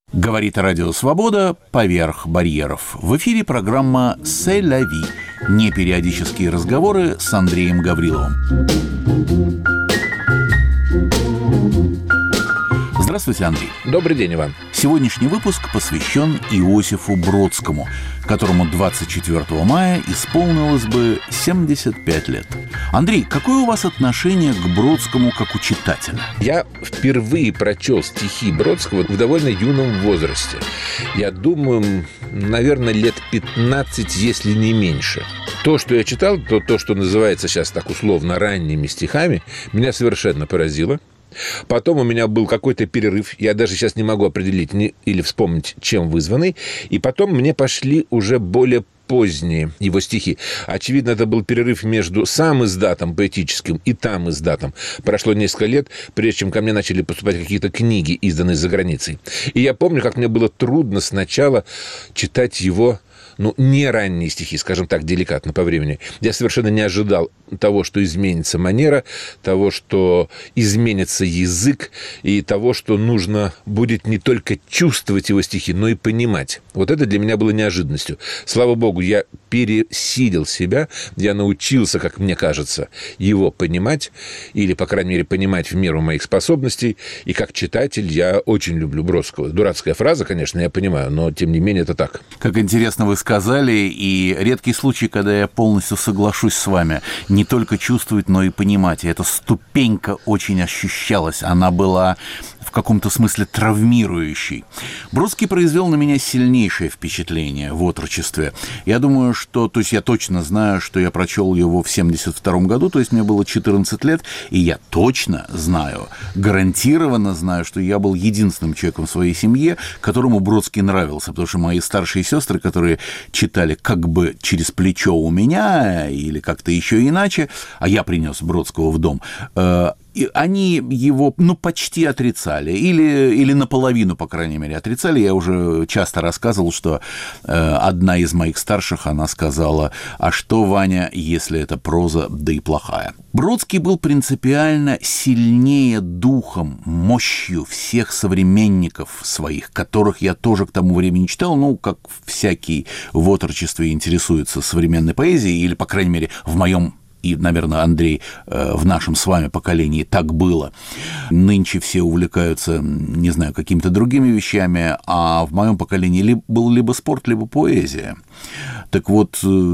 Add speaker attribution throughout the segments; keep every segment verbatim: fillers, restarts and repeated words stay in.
Speaker 1: Говорит Радио Свобода «Поверх барьеров». В эфире программа «C'est la vie». Непериодические разговоры с Андреем Гавриловым. Здравствуйте, Андрей.
Speaker 2: Добрый день, Иван.
Speaker 1: Сегодняшний выпуск посвящен Иосифу Бродскому, которому двадцать четвёртого мая исполнилось бы семьдесят пять лет. Андрей, какое у вас отношение к Бродскому как у читателя?
Speaker 2: Я впервые прочел стихи Бродского в довольно юном возрасте. Я думаю, наверное, лет пятнадцать, если не меньше. То, что я читал, то, то, что называется сейчас так условно ранними стихами, меня совершенно поразило. Потом у меня был какой-то перерыв, я даже сейчас не могу определить не, или вспомнить, чем вызванный. И потом мне пошли уже более поздние его стихи. Очевидно, это был перерыв между сам издатом поэтическим и там издатом. Прошло несколько лет, прежде чем ко мне начали поступать какие-то книги, изданные за границей. И я помню, как мне было трудно сначала читать его, ну, не ранние стихи, скажем так, деликатно по времени. Я совершенно не ожидал того, что изменится манера, того, что изменится язык, и того, что нужно будет не только чувствовать его стихи, но и понимать. Вот это для меня было неожиданностью. Слава богу, я пересилил себя, я научился, как мне кажется, его понимать, или, по крайней мере, понимать в меру моих способностей, и как читатель я очень люблю Бродского. Дурацкая фраза, конечно, я понимаю, но, тем не менее, это так.
Speaker 1: Как интересно вы сказали, и редкий случай, когда я полностью соглашусь с вами. Не только чувствовать, но и понимать. И эта ступенька очень ощущалась. Она была в каком-то смысле травмирующей. Бродский произвел на меня сильнейшее впечатление в отрочестве. Я думаю, что... То есть я точно знаю, что я прочел его в семьдесят втором году, то есть мне было четырнадцать лет, и я точно знаю, гарантированно знаю, что я был единственным человеком в своей семье, которому Бродский нравился, потому что мои старшие сестры, которые читали как бы через плечо у меня или как-то еще иначе, а я принес Бродского в дом, э, они его, ну, почти отрицали, или, или наполовину, по крайней мере, отрицали. Я уже часто рассказывал, что э, одна из моих старших, она сказала: а что, Ваня, если это проза, да и плохая? Бродский был принципиально сильнее духом, мощью всех современников своих, которых я тоже к тому времени читал, ну, как всякий в отрочестве интересуется современной поэзией, или, по крайней мере, в моем и, наверное, Андрей, в нашем с вами поколении так было. Нынче все увлекаются, не знаю, какими-то другими вещами, а в моем поколении был либо спорт, либо поэзия. Так вот,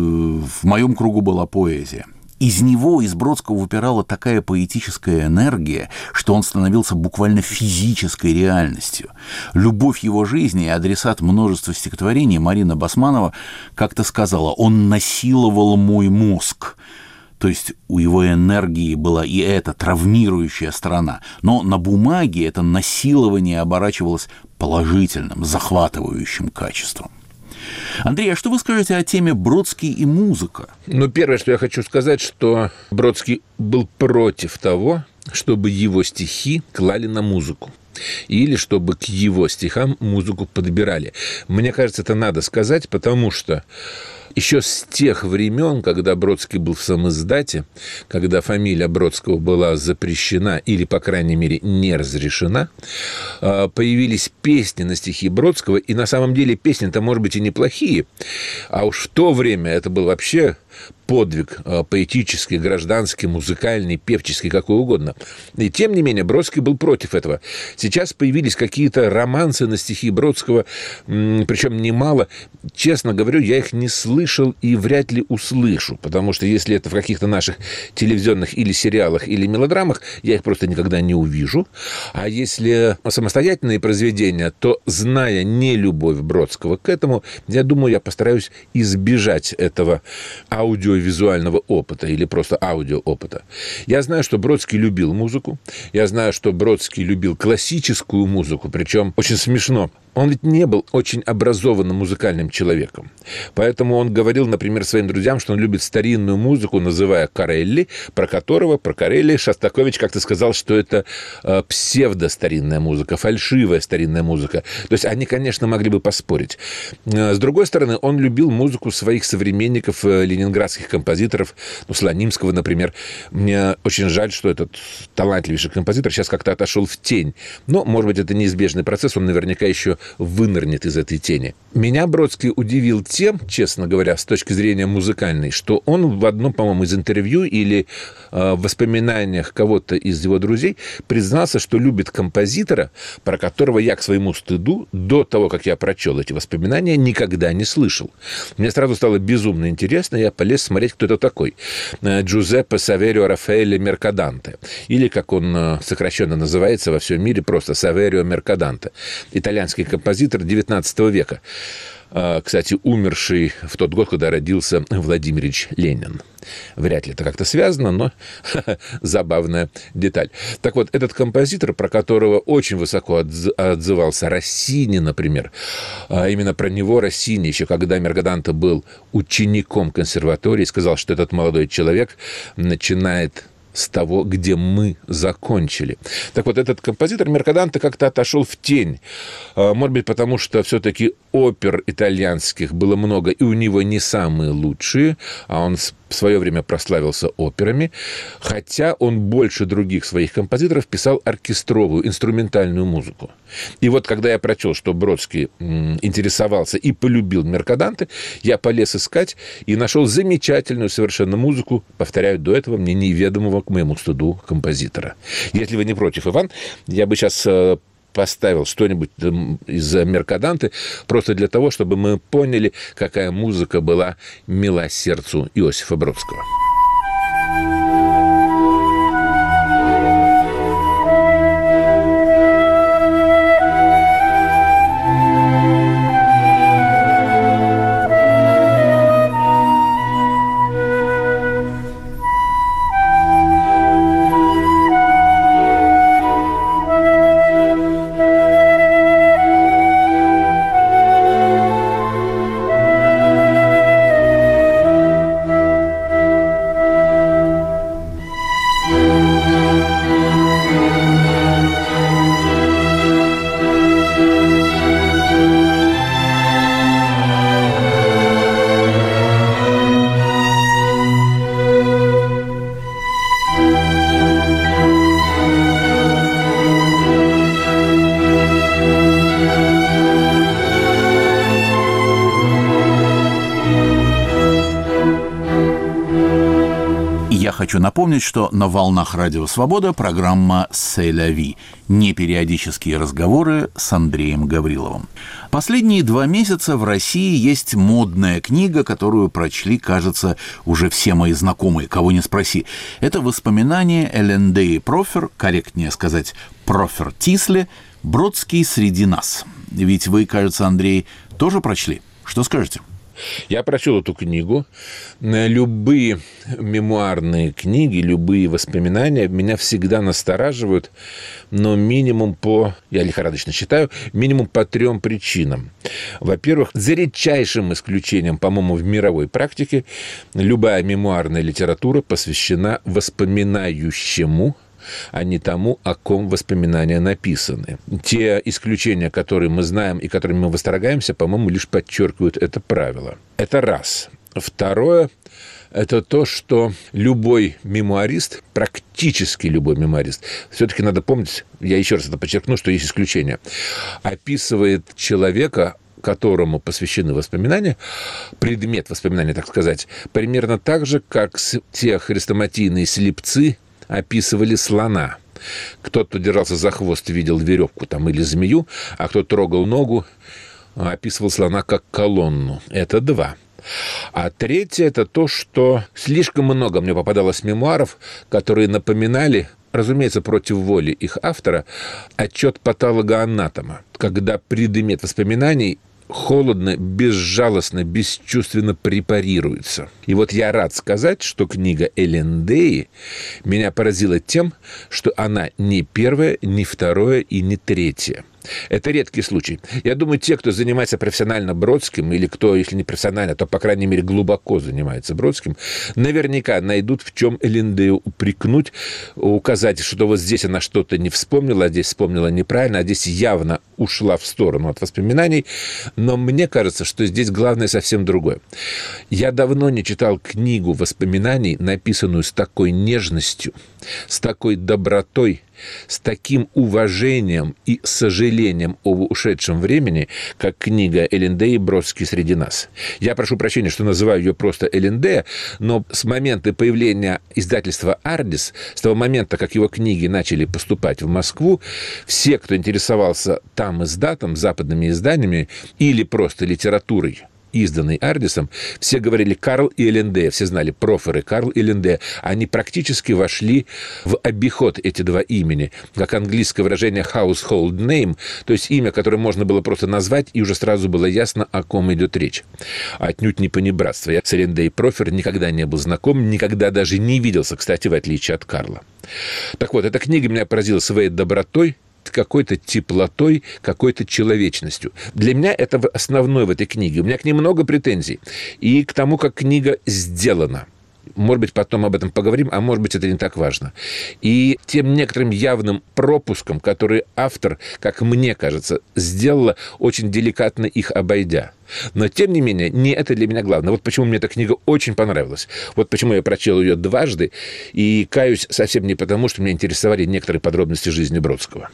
Speaker 1: в моем кругу была поэзия. Из него, из Бродского, выпирала такая поэтическая энергия, что он становился буквально физической реальностью. Любовь его жизни и адресат множества стихотворений Марина Басманова как-то сказала: «Он насиловал мой мозг». То есть у его энергии была и эта травмирующая сторона. Но на бумаге это насилование оборачивалось положительным, захватывающим качеством. Андрей, а что вы скажете о теме Бродский и музыка?
Speaker 2: Ну, первое, что я хочу сказать, что Бродский был против того, чтобы его стихи клали на музыку. Или чтобы к его стихам музыку подбирали. Мне кажется, это надо сказать, потому что еще с тех времен, когда Бродский был в самиздате, когда фамилия Бродского была запрещена или, по крайней мере, не разрешена, появились песни на стихи Бродского, и на самом деле песни-то, может быть, и неплохие, а уж в то время это был вообще подвиг поэтический, гражданский, музыкальный, певческий, какой угодно. И тем не менее Бродский был против этого. Сейчас появились какие-то романсы на стихи Бродского, причем немало. Честно говорю, я их не слышал и вряд ли услышу, потому что если это в каких-то наших телевизионных или сериалах, или мелодрамах, я их просто никогда не увижу. А если самостоятельные произведения, то, зная нелюбовь Бродского к этому, я думаю, я постараюсь избежать этого аудиовизуального опыта или просто аудиоопыта. Я знаю, что Бродский любил музыку, я знаю, что Бродский любил классическую музыку, причем очень смешно. Он ведь не был очень образованным музыкальным человеком. Поэтому он говорил, например, своим друзьям, что он любит старинную музыку, называя Корелли, про которого, про Корелли, Шостакович как-то сказал, что это э, псевдостаринная музыка, фальшивая старинная музыка. То есть они, конечно, могли бы поспорить. С другой стороны, он любил музыку своих современников, э, ленинградских композиторов, ну, Слонимского, например. Мне очень жаль, что этот талантливейший композитор сейчас как-то отошел в тень. Но, может быть, это неизбежный процесс, он наверняка еще вынырнет из этой тени. Меня Бродский удивил тем, честно говоря, с точки зрения музыкальной, что он в одном, по-моему, из интервью или э, в воспоминаниях кого-то из его друзей признался, что любит композитора, про которого я, к своему стыду, до того, как я прочел эти воспоминания, никогда не слышал. Мне сразу стало безумно интересно, я полез смотреть, кто это такой. Джузеппе Саверио Рафаэле Меркаданте, или, как он сокращенно называется во всем мире, просто Саверио Меркаданте, итальянский композитор девятнадцатого века. Кстати, умерший в тот год, когда родился Владимир Ильич Ленин. Вряд ли это как-то связано, но забавная деталь. Так вот, этот композитор, про которого очень высоко отзывался Россини, например, именно про него Россини, еще когда Меркаданте был учеником консерватории, сказал, что этот молодой человек начинает с того, где мы закончили. Так вот, этот композитор Меркаданте как-то отошел в тень. Может быть, потому что все-таки опер итальянских было много, и у него не самые лучшие, а он в свое время прославился операми, хотя он больше других своих композиторов писал оркестровую, инструментальную музыку. И вот, когда я прочел, что Бродский интересовался и полюбил Меркаданте, я полез искать и нашел замечательную совершенно музыку, повторяю, до этого мне неведомого, к моему стыду, композитора. Если вы не против, Иван, я бы сейчас поставил что-нибудь из Меркаданте просто для того, чтобы мы поняли, какая музыка была мила сердцу Иосифа Бродского.
Speaker 1: Хочу напомнить, что на волнах Радио Свобода программа «C'est la vie» – непериодические разговоры с Андреем Гавриловым. Последние два месяца в России есть модная книга, которую прочли, кажется, уже все мои знакомые, кого не спроси. Это воспоминания Элендеи Профер, корректнее сказать, Профер Тисле, «Бродский среди нас». Ведь вы, кажется, Андрей, тоже прочли. Что скажете?
Speaker 2: Я прочел эту книгу. Любые мемуарные книги, любые воспоминания меня всегда настораживают, но минимум по, я лихорадочно считаю, минимум по трем причинам. Во-первых, за редчайшим исключением, по-моему, в мировой практике, любая мемуарная литература посвящена воспоминающему, а не тому, о ком воспоминания написаны. Те исключения, которые мы знаем и которыми мы восторгаемся, по-моему, лишь подчеркивают это правило. Это раз. Второе – это то, что любой мемуарист, практически любой мемуарист, все-таки надо помнить, я еще раз это подчеркну, что есть исключения, описывает человека, которому посвящены воспоминания, предмет воспоминания, так сказать, примерно так же, как те хрестоматийные слепцы описывали слона. Кто-то держался за хвост, видел веревку там или змею, а кто трогал ногу, описывал слона как колонну. Это два. А третье – это то, что слишком много мне попадалось мемуаров, которые напоминали, разумеется, против воли их автора, отчет патологоанатома, когда предмет воспоминаний холодно, безжалостно, бесчувственно препарируется. И вот я рад сказать, что книга Элендеи меня поразила тем, что она не первая, не второе и не третье. Это редкий случай. Я думаю, те, кто занимается профессионально Бродским, или кто, если не профессионально, то, по крайней мере, глубоко занимается Бродским, наверняка найдут, в чем Элендею упрекнуть, указать, что вот здесь она что-то не вспомнила, а здесь вспомнила неправильно, а здесь явно ушла в сторону от воспоминаний. Но мне кажется, что здесь главное совсем другое. Я давно не читал книгу воспоминаний, написанную с такой нежностью, с такой добротой с таким уважением и сожалением об ушедшем времени, как книга Элендея «Бродский среди нас». Я прошу прощения, что называю ее просто Элендея, но с момента появления издательства «Ардис», с того момента, как его книги начали поступать в Москву, все, кто интересовался там издатом, западными изданиями или просто литературой, изданный Ардисом, все говорили Карл и Элендея, все знали Профер и Карл и Элендея. Они практически вошли в обиход, эти два имени, как английское выражение household name, то есть имя, которое можно было просто назвать, и уже сразу было ясно, о ком идет речь. Отнюдь не понебратство. Я с Элендеей Профер никогда не был знаком, никогда даже не виделся, кстати, в отличие от Карла. Так вот, эта книга меня поразила своей добротой, какой-то теплотой, какой-то человечностью. Для меня это основное в этой книге. У меня к ней много претензий. И к тому, как книга сделана. Может быть, потом об этом поговорим, а может быть, это не так важно. И тем некоторым явным пропуском, который автор, как мне кажется, сделала, очень деликатно их обойдя. Но, тем не менее, не это для меня главное. Вот почему мне эта книга очень понравилась. Вот почему я прочел ее дважды. И каюсь совсем не потому, что меня интересовали некоторые подробности жизни Бродского.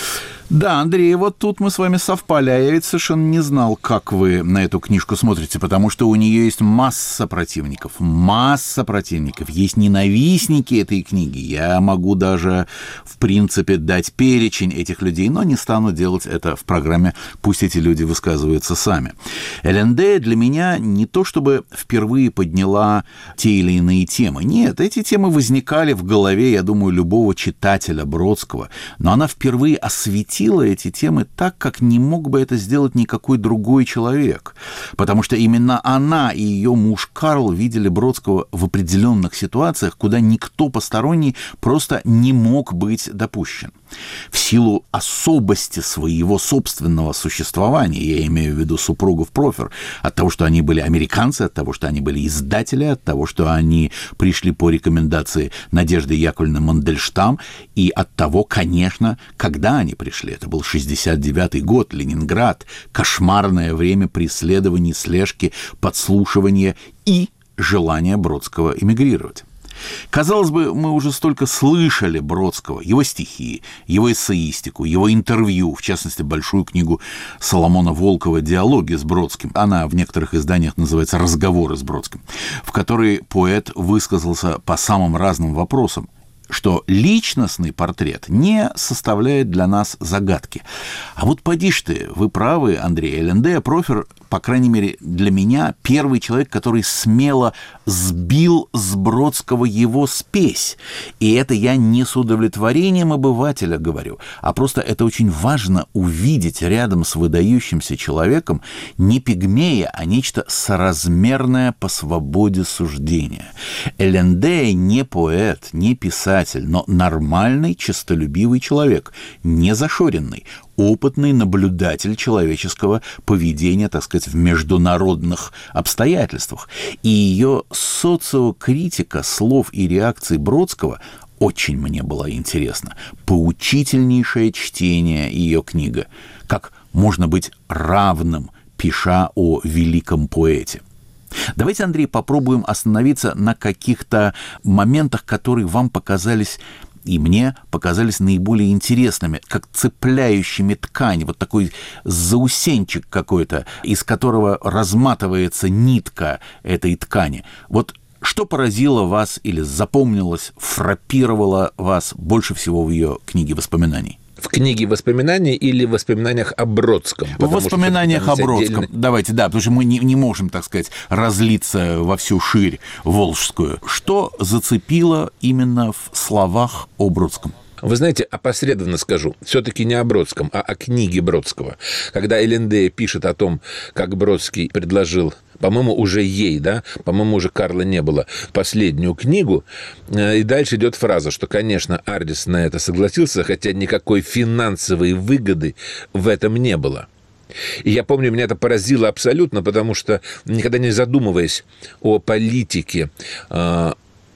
Speaker 1: Да, Андрей, вот тут мы с вами совпали, а я ведь совершенно не знал, как вы на эту книжку смотрите, потому что у нее есть масса противников, масса противников, есть ненавистники этой книги. Я могу даже, в принципе, дать перечень этих людей, но не стану делать это в программе, пусть эти люди высказываются сами. Элендея для меня не то чтобы впервые подняла те или иные темы. Нет, эти темы возникали в голове, я думаю, любого читателя Бродского, но она впервые осветила эти темы так, как не мог бы это сделать никакой другой человек. Потому что именно она и ее муж Карл видели Бродского в определенных ситуациях, куда никто посторонний просто не мог быть допущен. В силу особости своего собственного существования, я имею в виду супругов Профер, от того, что они были американцы, от того, что они были издатели, от того, что они пришли по рекомендации Надежды Яковлевны Мандельштам, и от того, конечно, когда они пришли. Это был шестьдесят девятый год, Ленинград, кошмарное время преследований, слежки, подслушивания и желания Бродского эмигрировать. Казалось бы, мы уже столько слышали Бродского, его стихи, его эссеистику, его интервью, в частности, большую книгу Соломона Волкова «Диалоги с Бродским». Она в некоторых изданиях называется «Разговоры с Бродским», в которой поэт высказался по самым разным вопросам, что личностный портрет не составляет для нас загадки. А вот поди ж ты, вы правы, Андрей, Элендея Профер, по крайней мере, для меня первый человек, который смело сбил с Бродского его спесь. И это я не с удовлетворением обывателя говорю, а просто это очень важно увидеть рядом с выдающимся человеком не пигмея, а нечто соразмерное по свободе суждения. Элендея не поэт, не писатель, но нормальный, честолюбивый человек, не зашоренный, опытный наблюдатель человеческого поведения, так сказать, в международных обстоятельствах. И ее социокритика слов и реакций Бродского очень мне была интересна. Поучительнейшее чтение ее книга. Как можно быть равным, пиша о великом поэте. Давайте, Андрей, попробуем остановиться на каких-то моментах, которые вам показались и мне показались наиболее интересными, как цепляющими ткань, вот такой заусенчик какой-то, из которого разматывается нитка этой ткани. Вот что поразило вас или запомнилось, фраппировало вас больше всего в ее книге воспоминаний?
Speaker 2: В книге «Воспоминаний» или в воспоминаниях о Бродском?
Speaker 1: В воспоминаниях о Бродском. Отдельно... Давайте, да, потому что мы не, не можем, так сказать, разлиться во всю ширь волжскую. Что зацепило именно в словах о Бродском?
Speaker 2: Вы знаете, опосредованно скажу, все-таки не о Бродском, а о книге Бродского. Когда Элендея пишет о том, как Бродский предложил, по-моему, уже ей, да, по-моему, уже Карла не было, последнюю книгу, и дальше идет фраза, что, конечно, Ардис на это согласился, хотя никакой финансовой выгоды в этом не было. И я помню, меня это поразило абсолютно, потому что, никогда не задумываясь о политике,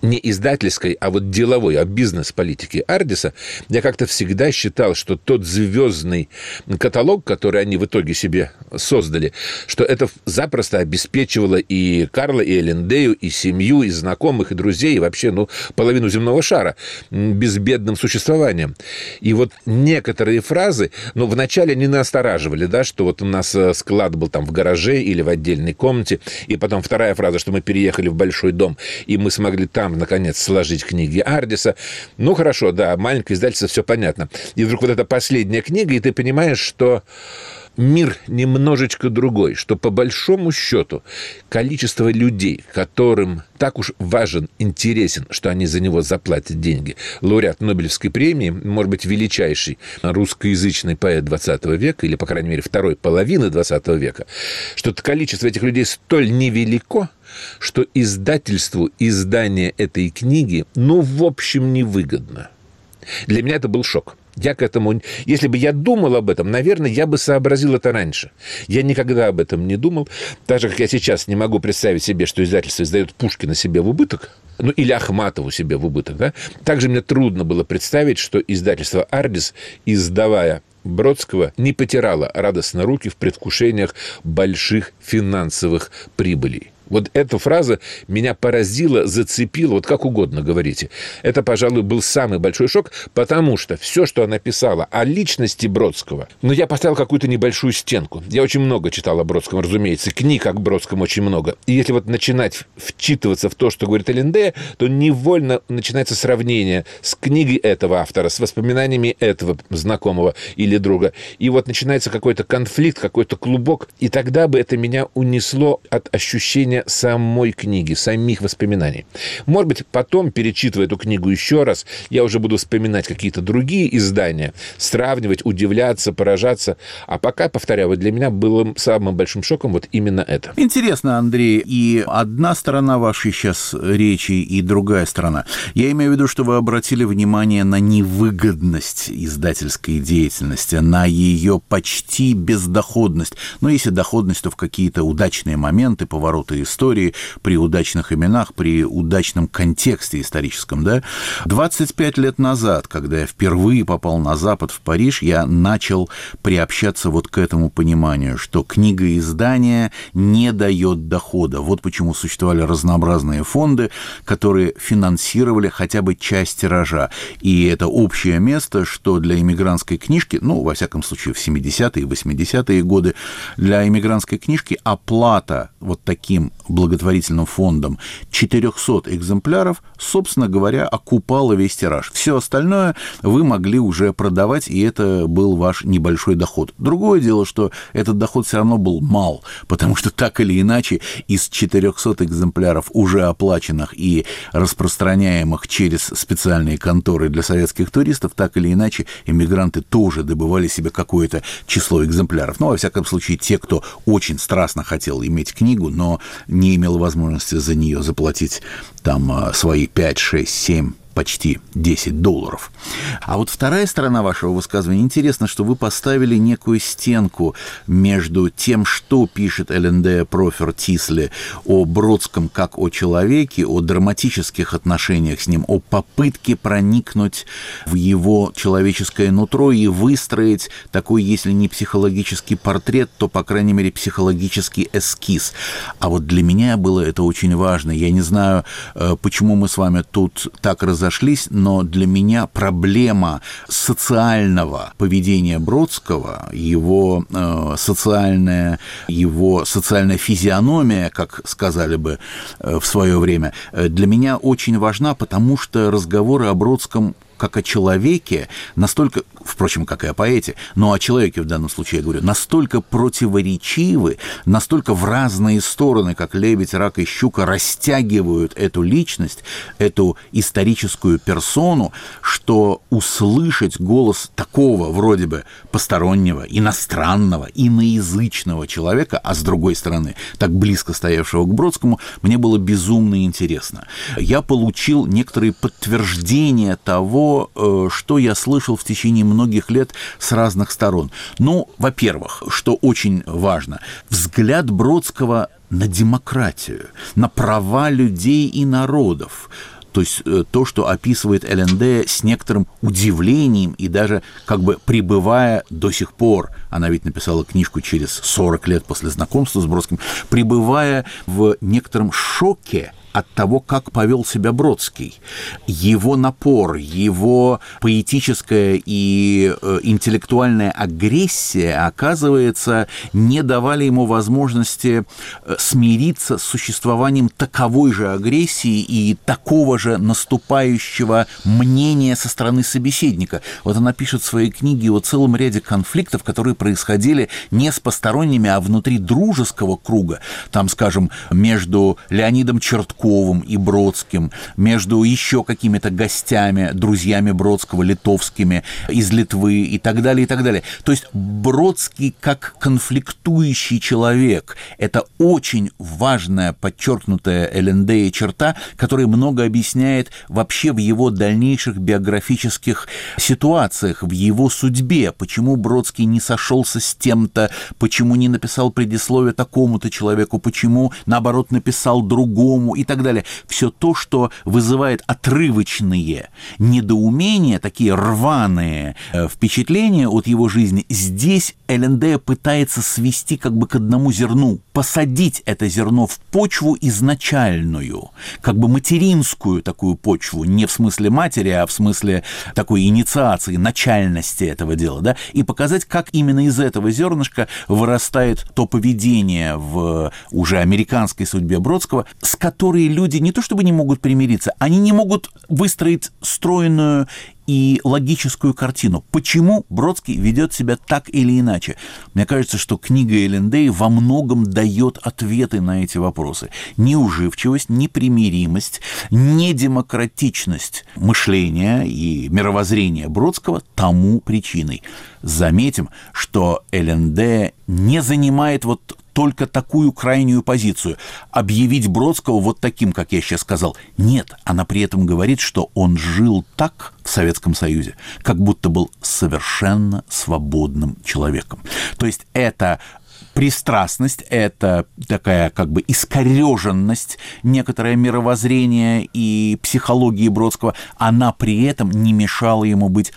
Speaker 2: не издательской, а вот деловой, а бизнес-политики Ардиса, я как-то всегда считал, что тот звездный каталог, который они в итоге себе создали, что это запросто обеспечивало и Карла, и Эллендею, и семью, и знакомых, и друзей, и вообще, ну, половину земного шара безбедным существованием. И вот некоторые фразы, ну, вначале не настораживали, да, что вот у нас склад был там в гараже или в отдельной комнате, и потом вторая фраза, что мы переехали в большой дом, и мы смогли там, наконец, сложить книги Ардиса. Ну, хорошо, да, маленькое издательство, все понятно. И вдруг вот эта последняя книга, и ты понимаешь, что мир немножечко другой, что по большому счету количество людей, которым так уж важен, интересен, что они за него заплатят деньги, лауреат Нобелевской премии, может быть, величайший русскоязычный поэт двадцатого века, или, по крайней мере, второй половины двадцатого века, что количество этих людей столь невелико, что издательству издание этой книги, ну, в общем, невыгодно. Для меня это был шок. Я к этому... Если бы я думал об этом, наверное, я бы сообразил это раньше. Я никогда об этом не думал. Так же, как я сейчас не могу представить себе, что издательство издает Пушкина себе в убыток, ну, или Ахматову себе в убыток, да? Также мне трудно было представить, что издательство «Ардис», издавая Бродского, не потирало радостно руки в предвкушениях больших финансовых прибылей. Вот эта фраза меня поразила, зацепила, вот как угодно говорите. Это, пожалуй, был самый большой шок, потому что все, что она писала о личности Бродского, ну, я поставил какую-то небольшую стенку. Я очень много читал о Бродском, разумеется, книг о Бродском очень много. И если вот начинать вчитываться в то, что говорит Эллендея, то невольно начинается сравнение с книгой этого автора, с воспоминаниями этого знакомого или друга. И вот начинается какой-то конфликт, какой-то клубок, и тогда бы это меня унесло от ощущения самой книги, самих воспоминаний. Может быть, потом, перечитывая эту книгу еще раз, я уже буду вспоминать какие-то другие издания, сравнивать, удивляться, поражаться. А пока, повторяю, вот для меня было самым большим шоком вот именно это.
Speaker 1: Интересно, Андрей, и одна сторона вашей сейчас речи, и другая сторона. Я имею в виду, что вы обратили внимание на невыгодность издательской деятельности, на ее почти бездоходность. Но если доходность, то в какие-то удачные моменты, повороты истории, при удачных именах, при удачном контексте историческом, да. двадцать пять лет назад, когда я впервые попал на Запад, в Париж, я начал приобщаться вот к этому пониманию, что книгоиздание не дает дохода. Вот почему существовали разнообразные фонды, которые финансировали хотя бы часть тиража. И это общее место, что для иммигрантской книжки, ну, во всяком случае, в семидесятые и восьмидесятые годы, для иммигрантской книжки оплата вот таким благотворительным фондом четырехсот экземпляров, собственно говоря, окупала весь тираж. Все остальное вы могли уже продавать, и это был ваш небольшой доход. Другое дело, что этот доход все равно был мал, потому что так или иначе из четырехсот экземпляров, уже оплаченных и распространяемых через специальные конторы для советских туристов, так или иначе иммигранты тоже добывали себе какое-то число экземпляров. Ну, во всяком случае, те, кто очень страстно хотел иметь книгу, но не имел возможности за нее заплатить там свои пять, шесть, семь, почти десять долларов. А вот вторая сторона вашего высказывания. Интересно, что вы поставили некую стенку между тем, что пишет Эллендея Профер Тисли о Бродском как о человеке, о драматических отношениях с ним, о попытке проникнуть в его человеческое нутро и выстроить такой, если не психологический портрет, то, по крайней мере, психологический эскиз. А вот для меня было это очень важно. Я не знаю, почему мы с вами тут так разошлись, но для меня проблема социального поведения Бродского, его э, социальная, его социальная физиономия, как сказали бы э, в свое время, для меня очень важна, потому что разговоры о Бродском как о человеке, настолько, впрочем, как и о поэте, но о человеке в данном случае я говорю, настолько противоречивы, настолько в разные стороны, как лебедь, рак и щука, растягивают эту личность, эту историческую персону, что услышать голос такого вроде бы постороннего, иностранного, иноязычного человека, а с другой стороны, так близко стоявшего к Бродскому, мне было безумно интересно. Я получил некоторые подтверждения того, что я слышал в течение многих лет с разных сторон. Ну, во-первых, что очень важно, взгляд Бродского на демократию, на права людей и народов. То есть то, что описывает ЛНД с некоторым удивлением и даже как бы пребывая до сих пор, она ведь написала книжку через сорок лет после знакомства с Бродским, пребывая в некотором шоке от того, как повел себя Бродский. Его напор, его поэтическая и э, интеллектуальная агрессия, оказывается, не давали ему возможности смириться с существованием таковой же агрессии и такого же наступающего мнения со стороны собеседника. Вот она пишет в своей книге о целом ряде конфликтов, которые происходили не с посторонними, а внутри дружеского круга. Там, скажем, между Леонидом Чертковым и Бродским, между еще какими-то гостями, друзьями Бродского, литовскими, из Литвы и так далее, и так далее. То есть Бродский как конфликтующий человек – это очень важная, подчеркнутая ЛНД черта, которая много объясняет вообще в его дальнейших биографических ситуациях, в его судьбе, почему Бродский не сошелся с тем-то, почему не написал предисловие такому-то человеку, почему, наоборот, написал другому и так далее. Все то, что вызывает отрывочные недоумения, такие рваные впечатления от его жизни, здесь ЛНД пытается свести как бы к одному зерну, посадить это зерно в почву изначальную, как бы материнскую такую почву, не в смысле матери, а в смысле такой инициации, начальности этого дела, да, и показать, как именно из этого зернышка вырастает то поведение в уже американской судьбе Бродского, с которой люди не то чтобы не могут примириться, они не могут выстроить стройную и логическую картину. Почему Бродский ведет себя так или иначе? Мне кажется, что книга ЛНД во многом дает ответы на эти вопросы. Неуживчивость, непримиримость, недемократичность мышления и мировоззрения Бродского тому причиной. Заметим, что ЛНД не занимает вот только такую крайнюю позицию – объявить Бродского вот таким, как я сейчас сказал. Нет, она при этом говорит, что он жил так в Советском Союзе, как будто был совершенно свободным человеком. То есть это пристрастность, это такая как бы искореженность, некоторое мировоззрение и психологии Бродского, она при этом не мешала ему быть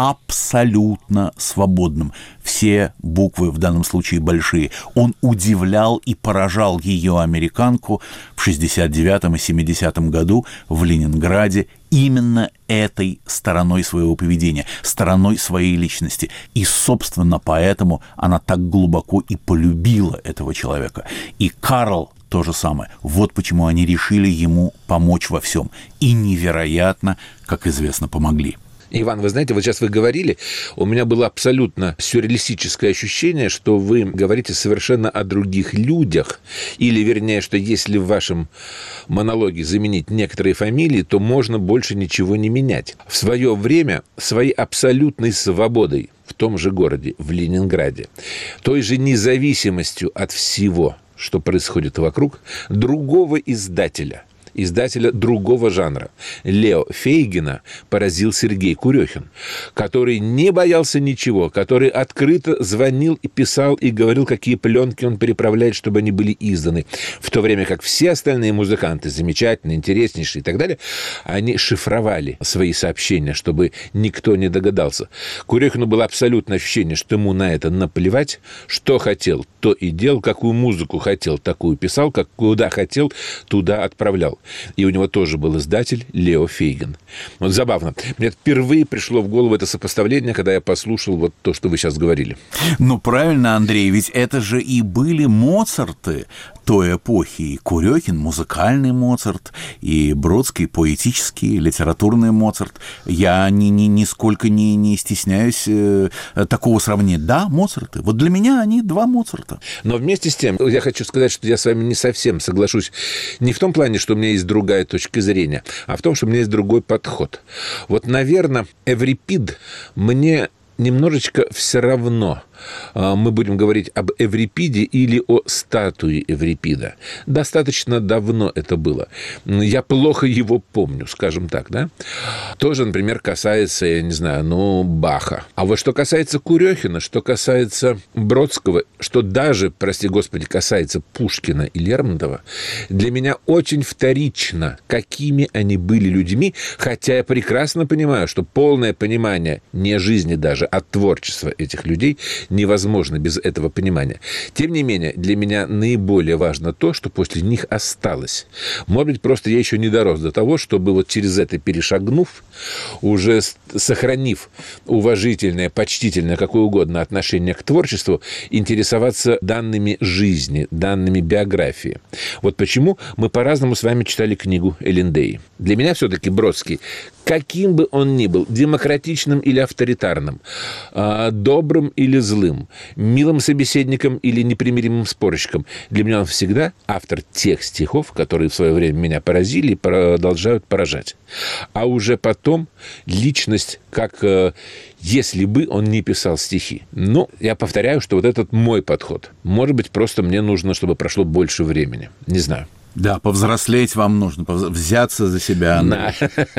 Speaker 1: абсолютно свободным. Все буквы в данном случае большие. Он удивлял и поражал ее, американку, в шестьдесят девятом и семидесятом году в Ленинграде именно этой стороной своего поведения, стороной своей личности. И, собственно, поэтому она так глубоко и полюбила этого человека. И Карл то же самое. Вот почему они решили ему помочь во всем. И невероятно, как известно, помогли.
Speaker 2: Иван, вы знаете, вот сейчас вы говорили, у меня было абсолютно сюрреалистическое ощущение, что вы говорите совершенно о других людях, или, вернее, что если в вашем монологе заменить некоторые фамилии, то можно больше ничего не менять. В свое время своей абсолютной свободой в том же городе, в Ленинграде, той же независимостью от всего, что происходит вокруг, другого издателя – издателя другого жанра, Лео Фейгина, поразил Сергей Курехин, который не боялся ничего, который открыто звонил и писал и говорил, какие пленки он переправляет, чтобы они были изданы. В то время как все остальные музыканты, замечательные, интереснейшие и так далее, они шифровали свои сообщения, чтобы никто не догадался. Курехину было абсолютное ощущение, что ему на это наплевать, что хотел, то и делал, какую музыку хотел, такую писал, как куда хотел, туда отправлял. И у него тоже был издатель Лео Фейгин. Вот забавно. Мне впервые пришло в голову это сопоставление, когда я послушал вот то, что вы сейчас говорили.
Speaker 1: Ну, правильно, Андрей, ведь это же и были Моцарты той эпохи. И Курехин – музыкальный Моцарт, и Бродский – поэтический, литературный Моцарт. Я ни, ни, нисколько не, не стесняюсь э, такого сравнения. Да, Моцарты. Вот для меня они два Моцарта.
Speaker 2: Но вместе с тем, я хочу сказать, что я с вами не совсем соглашусь. Не в том плане, что у меня есть другая точка зрения, а в том, что у меня есть другой подход. Вот, наверное, Эврипид мне немножечко все равно, мы будем говорить об Эврипиде или о статуе Эврипида. Достаточно давно это было. Я плохо его помню, скажем так, да? Тоже, например, касается, я не знаю, ну, Баха. А вот что касается Курехина, что касается Бродского, что даже, прости господи, касается Пушкина и Лермонтова, для меня очень вторично, какими они были людьми, хотя я прекрасно понимаю, что полное понимание не жизни даже, а творчества этих людей невозможно без этого понимания. Тем не менее, для меня наиболее важно то, что после них осталось. Может быть, просто я еще не дорос до того, чтобы вот через это перешагнув, уже сохранив уважительное, почтительное, какое угодно отношение к творчеству, интересоваться данными жизни, данными биографии. Вот почему мы по-разному с вами читали книгу Эллен Дэй. Для меня все-таки Бродский, каким бы он ни был, демократичным или авторитарным, добрым или злым, милым собеседником или непримиримым спорщиком, для меня он всегда автор тех стихов, которые в свое время меня поразили и продолжают поражать. А уже потом личность, как если бы он не писал стихи. Ну, я повторяю, что вот этот мой подход. Может быть, просто мне нужно, чтобы прошло больше времени. Не знаю.
Speaker 1: Да, повзрослеть вам нужно, взяться за себя.
Speaker 2: Да.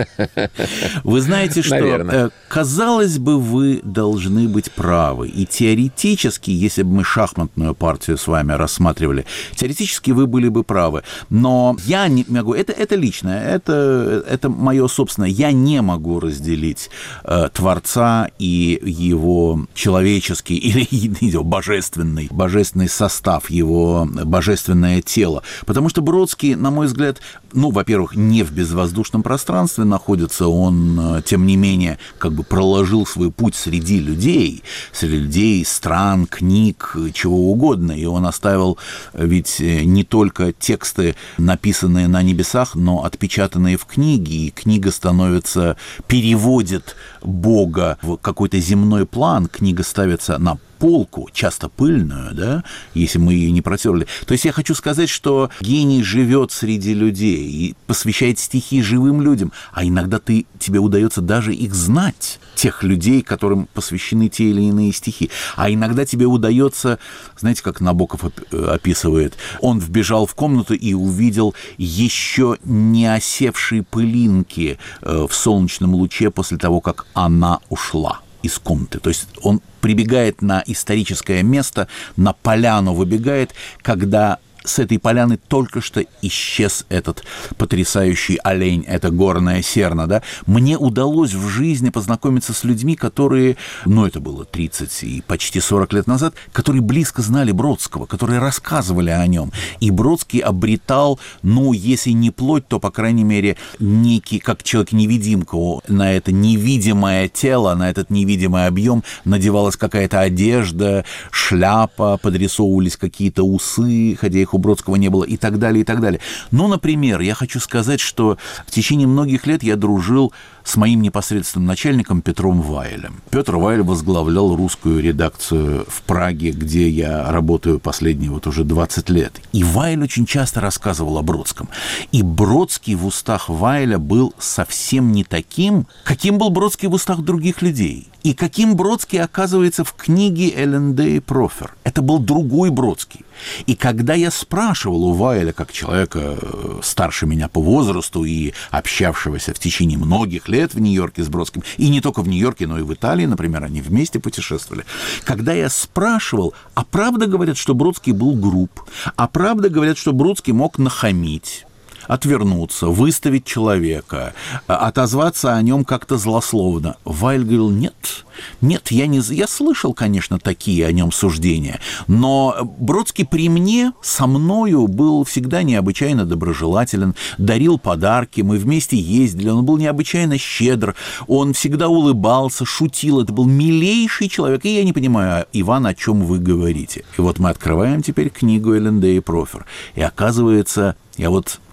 Speaker 1: Вы знаете, что, Наверное. казалось бы, вы должны быть правы. И теоретически, если бы мы шахматную партию с вами рассматривали, теоретически вы были бы правы. Но я не могу, это, это личное, это, это мое собственное. Я не могу разделить э, Творца и его человеческий или его божественный, божественный состав, его божественное тело. Потому что Бродский, на мой взгляд, ну, во-первых, не в безвоздушном пространстве находится, он, тем не менее, как бы проложил свой путь среди людей, среди людей, стран, книг, чего угодно, и он оставил ведь не только тексты, написанные на небесах, но отпечатанные в книге, и книга становится, переводит Бога в какой-то земной план, книга ставится на полку, часто пыльную, да, если мы ее не протерли. То есть я хочу сказать, что гений живет среди людей и посвящает стихи живым людям, а иногда ты, тебе удается даже их знать, тех людей, которым посвящены те или иные стихи. А иногда тебе удается, знаете, как Набоков описывает, он вбежал в комнату и увидел еще не осевшие пылинки в солнечном луче после того, как она ушла из комнаты. То есть он прибегает на историческое место, на поляну выбегает, когда с этой поляны только что исчез этот потрясающий олень, эта горная серна, да. Мне удалось в жизни познакомиться с людьми, которые, ну, это было тридцать и почти сорок лет назад, которые близко знали Бродского, которые рассказывали о нем. И Бродский обретал, ну, если не плоть, то, по крайней мере, некий, как человек-невидимка, на это невидимое тело, на этот невидимый объем надевалась какая-то одежда, шляпа, подрисовывались какие-то усы, хотя их у Бродского не было, и так далее, и так далее. Ну, например, я хочу сказать, что в течение многих лет я дружил с моим непосредственным начальником Петром Вайлем. Петр Вайль возглавлял русскую редакцию в Праге, где я работаю последние вот уже двадцать лет. И Вайль очень часто рассказывал о Бродском. И Бродский в устах Вайля был совсем не таким, каким был Бродский в устах других людей. И каким Бродский оказывается в книге Эллен Дэй Профер. Это был другой Бродский. И когда я спрашивал у Вайля, как человека старше меня по возрасту и общавшегося в течение многих лет в Нью-Йорке с Бродским, и не только в Нью-Йорке, но и в Италии, например, они вместе путешествовали, когда я спрашивал, а правда говорят, что Бродский был груб, а правда говорят, что Бродский мог нахамить, отвернуться, выставить человека, отозваться о нем как-то злословно. Вайль говорил, нет, нет, я не... Я слышал, конечно, такие о нем суждения, но Бродский при мне, со мною, был всегда необычайно доброжелателен, дарил подарки, мы вместе ездили, он был необычайно щедр, он всегда улыбался, шутил, это был милейший человек, и я не понимаю, Иван, о чем вы говорите. И вот мы открываем теперь книгу Эллен Дэй Профер, и оказывается, я вот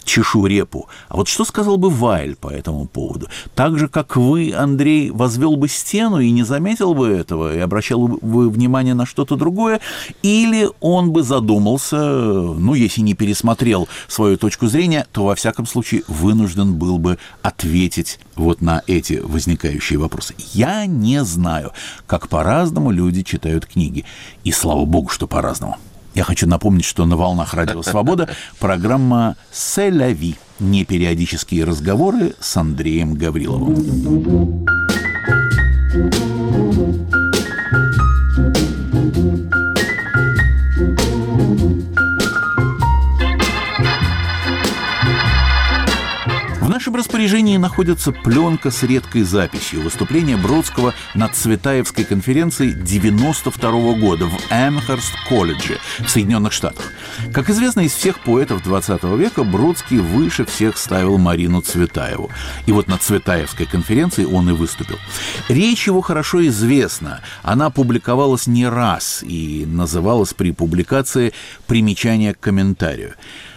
Speaker 1: чешу репу. А вот что сказал бы Вайль по этому поводу? Так же, как вы, Андрей, возвел бы стену и не заметил бы этого, и обращал бы внимание на что-то другое, или он бы задумался, ну, если не пересмотрел свою точку зрения, то, во всяком случае, вынужден был бы ответить вот на эти возникающие вопросы. Я не знаю, как по-разному люди читают книги. И слава богу, что по-разному. Я хочу напомнить, что на волнах Радио Свобода программа «Се ля ви» – непериодические разговоры с Андреем Гавриловым. В нашем распоряжении находится пленка с редкой записью выступления Бродского на Цветаевской конференции девяносто второго года в Эмхерст-колледже в Соединенных Штатах. Как известно, из всех поэтов двадцатого века Бродский выше всех ставил Марину Цветаеву. И вот на Цветаевской конференции он и выступил. Речь его хорошо известна. Она публиковалась не раз и называлась при публикации «Примечание к комментарию».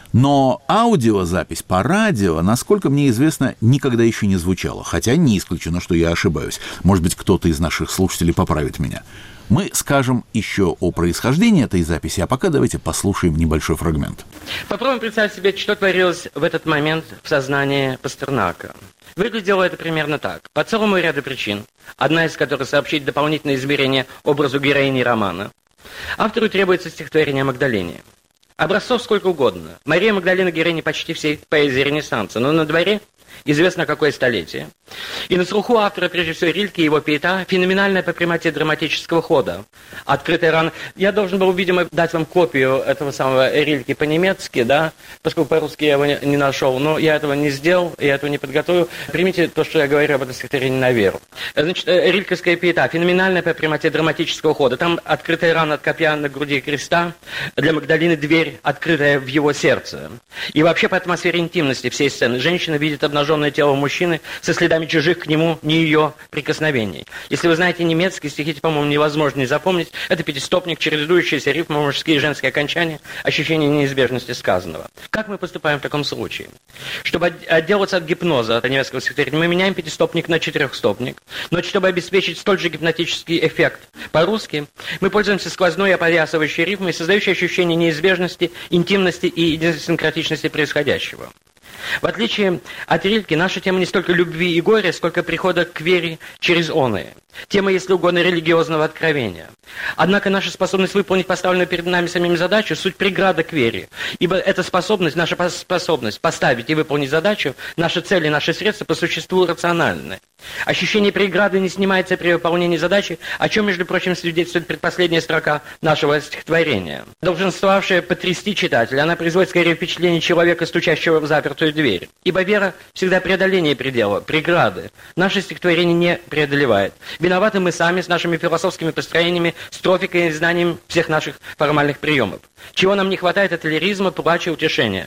Speaker 1: Но аудиозапись по радио, насколько мне известно, никогда еще не звучала. Хотя не исключено, что я ошибаюсь. Может быть, кто-то из наших слушателей поправит меня. Мы скажем еще о происхождении этой записи, а пока давайте послушаем небольшой фрагмент.
Speaker 3: Попробуем представить себе, что творилось в этот момент в сознании Пастернака. Выглядело это примерно так. По целому ряду причин, одна из которых сообщить дополнительное измерение образу героини романа, автору требуется стихотворение о Магдалине. Образцов сколько угодно. Мария Магдалина героиня почти всей поэзии Ренессанса, но на дворе известно какое столетие. И на слуху автора, прежде всего, Рильке и его пиета, феноменальная по прямоте драматического хода. Открытая рана. Я должен был, видимо, дать вам копию этого самого Рильке по-немецки, да, поскольку по-русски я его не, не нашел, но я этого не сделал, я этого не подготовил. Примите то, что я говорю об этом стихотворении на веру. Значит, рильковская пиета, феноменальная по прямоте драматического хода. Там открытая рана от копья на груди креста, для Магдалины дверь, открытая в его сердце. И вообще по атмосфере интимности всей сцены. Женщина видит обнаженное тело мужчины со следами чужих к нему, не ее прикосновений. Если вы знаете немецкий, стихи, по-моему, невозможно не запомнить. Это пятистопник, чередующийся рифмы, мужские и женские окончания, ощущение неизбежности сказанного. Как мы поступаем в таком случае? Чтобы отделаться от гипноза, от немецкого стихотворения, мы меняем пятистопник на четырехстопник. Но чтобы обеспечить столь же гипнотический эффект по-русски, мы пользуемся сквозной опоясывающей рифмой, создающей ощущение неизбежности, интимности и идиосинкратичности происходящего. В отличие от Рильки, наша тема не столько любви и горя, сколько прихода к вере через оное. Тема, если угодно, религиозного откровения. Однако наша способность выполнить поставленную перед нами самими задачу – суть преграда к вере. Ибо эта способность, наша способность поставить и выполнить задачу, наши цели, наши средства по существу рациональны. Ощущение преграды не снимается при выполнении задачи, о чем, между прочим, свидетельствует предпоследняя строка нашего стихотворения. Долженствовавшая потрясти читателя, она производит скорее впечатление человека, стучащего в запертую дверь. Ибо вера всегда преодоление предела, преграды. Наше стихотворение не преодолевает. Виноваты мы сами с нашими философскими построениями, строфикой и знанием всех наших формальных приемов. Чего нам не хватает, это лиризма, плача, утешения.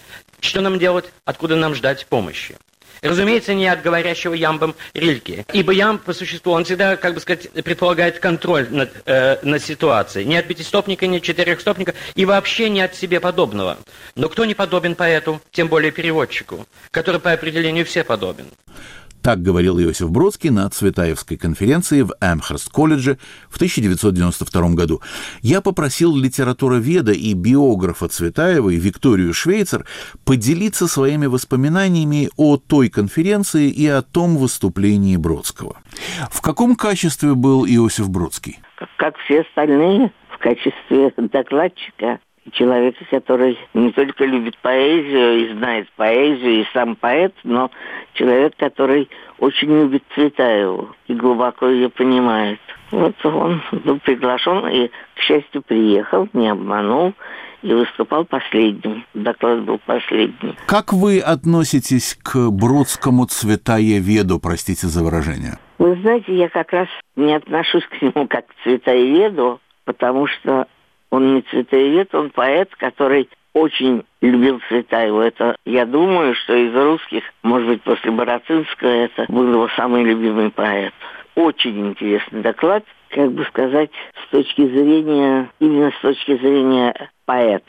Speaker 3: Что нам делать, откуда нам ждать помощи? Разумеется, не от говорящего ямбом Рильки. Ибо ямб, по существу, он всегда, как бы сказать, предполагает контроль над, э, над ситуацией. Не от пятистопника, не от четырехстопника и вообще не от себе подобного. Но кто не подобен поэту, тем более переводчику, который по определению все подобен.
Speaker 1: Так говорил Иосиф Бродский на Цветаевской конференции в Эмхерст-колледже в тысяча девятьсот девяносто втором году. Я попросил литературоведа и биографа Цветаевой Викторию Швейцер поделиться своими воспоминаниями о той конференции и о том выступлении Бродского. В каком качестве был Иосиф Бродский?
Speaker 4: Как все остальные, в качестве докладчика. Человека, который не только любит поэзию и знает поэзию, и сам поэт, но человек, который очень любит Цветаеву и глубоко ее понимает. Вот он был приглашен и, к счастью, приехал, не обманул и выступал последним. Доклад был последний.
Speaker 1: Как вы относитесь к бродскому цветаеведу, простите за выражение?
Speaker 4: Вы знаете, я как раз не отношусь к нему как к цветаеведу, потому что он не цветаевед, он поэт, который очень любил Цветаеву. Это, я думаю, что из русских, может быть, после Баратынского, это был его самый любимый поэт. Очень интересный доклад, как бы сказать, с точки зрения, именно с точки зрения поэта.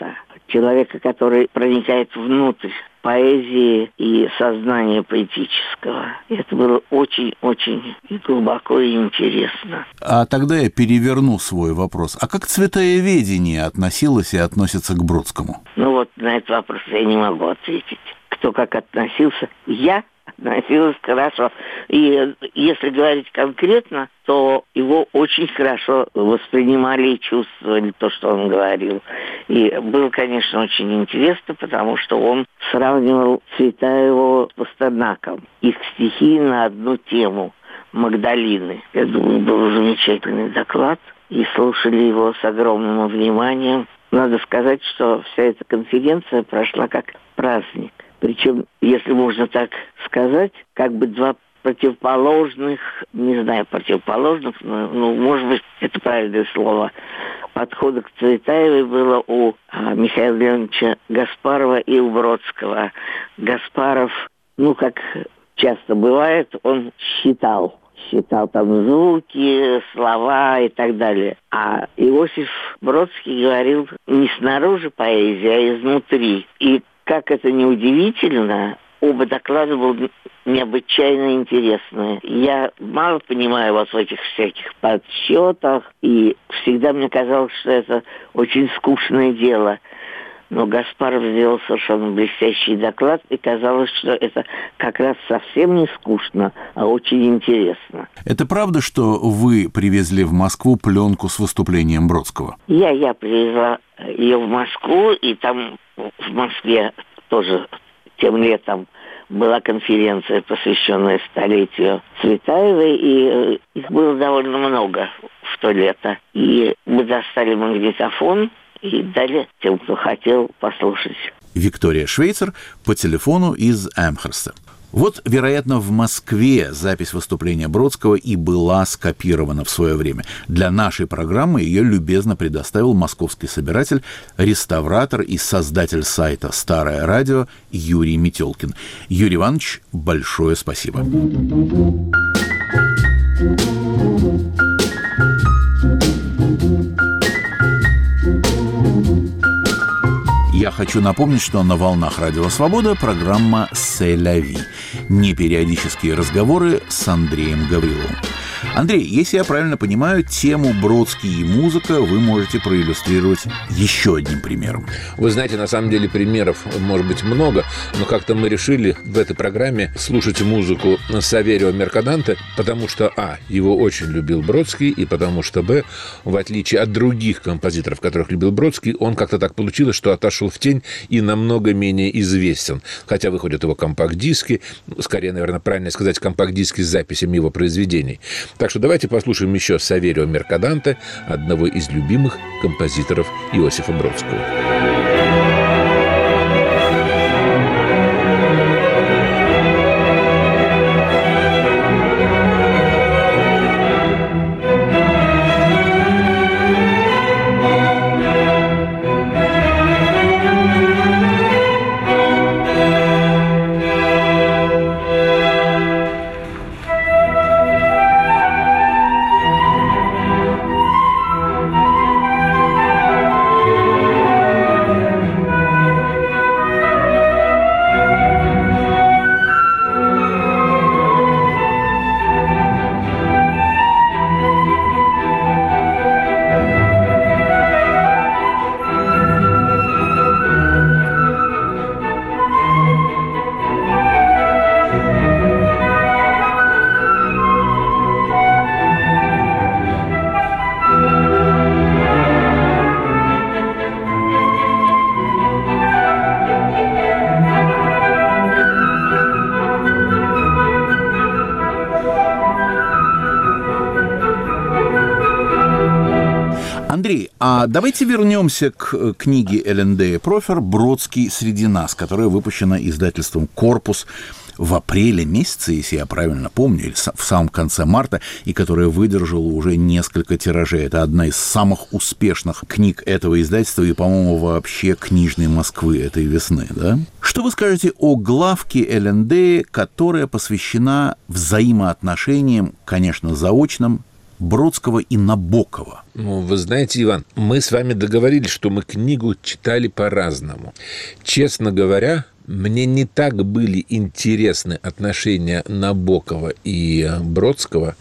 Speaker 4: человека, который проникает внутрь поэзии и сознания поэтического. И это было очень-очень глубоко и интересно.
Speaker 1: А тогда я переверну свой вопрос. А как цветаеведение относилось и относится к Бродскому?
Speaker 4: Ну вот на этот вопрос я не могу ответить. Кто как относился. Я относилась хорошо. И если говорить конкретно, то его очень хорошо воспринимали и чувствовали то, что он говорил. И было, конечно, очень интересно, потому что он сравнивал Цветаева с Пастернаком. Их стихи на одну тему Магдалины. Я думаю, был замечательный доклад. И слушали его с огромным вниманием. Надо сказать, что вся эта конференция прошла как праздник. Причем, если можно так сказать, как бы два противоположных, не знаю, противоположных, но, ну, может быть, это правильное слово, подхода к Цветаевой было у а, Михаила Леонидовича Гаспарова и у Бродского. Гаспаров, ну, как часто бывает, он считал. Считал там звуки, слова и так далее. А Иосиф Бродский говорил не снаружи поэзии, а изнутри. И как это ни удивительно, оба доклада были необычайно интересные. Я мало понимаю вот в этих всяких подсчетах, и всегда мне казалось, что это очень скучное дело. Но Гаспаров сделал совершенно блестящий доклад, и казалось, что это как раз совсем не скучно, а очень интересно.
Speaker 1: Это правда, что вы привезли в Москву пленку с выступлением Бродского?
Speaker 4: Я, я привезла ее в Москву, и там в Москве тоже тем летом была конференция, посвященная столетию Цветаевой, и их было довольно много в то лето. И мы достали магнитофон и дали тем, кто хотел послушать.
Speaker 1: Виктория Швейцер по телефону из Амхерста. Вот, вероятно, в Москве запись выступления Бродского и была скопирована в свое время. Для нашей программы ее любезно предоставил московский собиратель, реставратор и создатель сайта «Старое радио» Юрий Метелкин. Юрий Иванович, большое спасибо. Я хочу напомнить, что на волнах Радио Свобода программа «C'est la vie». Непериодические разговоры с Андреем Гавриловым. Андрей, если я правильно понимаю, тему «Бродский и музыка» вы можете проиллюстрировать еще одним примером.
Speaker 2: Вы знаете, на самом деле примеров может быть много, но как-то мы решили в этой программе слушать музыку Саверио Меркаданте, потому что, а, его очень любил Бродский, и потому что, б, в отличие от других композиторов, которых любил Бродский, он как-то так получилось, что отошел в тень и намного менее известен. Хотя выходят его компакт-диски, скорее, наверное, правильно сказать, компакт-диски с записями его произведений. Так что давайте послушаем еще Саверио Меркаданте, одного из любимых композиторов Иосифа Бродского.
Speaker 1: Андрей, а давайте вернемся к книге Элендея Профер «Бродский среди нас», которая выпущена издательством «Корпус» в апреле месяце, если я правильно помню, или в самом конце марта, и которая выдержала уже несколько тиражей. Это одна из самых успешных книг этого издательства и, по-моему, вообще книжной Москвы этой весны, да? Что вы скажете о главке Элендея, которая посвящена взаимоотношениям, конечно, заочным, Бродского и Набокова?
Speaker 2: Ну, вы знаете, Иван, мы с вами договорились, что мы книгу читали по-разному. Честно говоря, мне не так были интересны отношения Набокова и Бродского,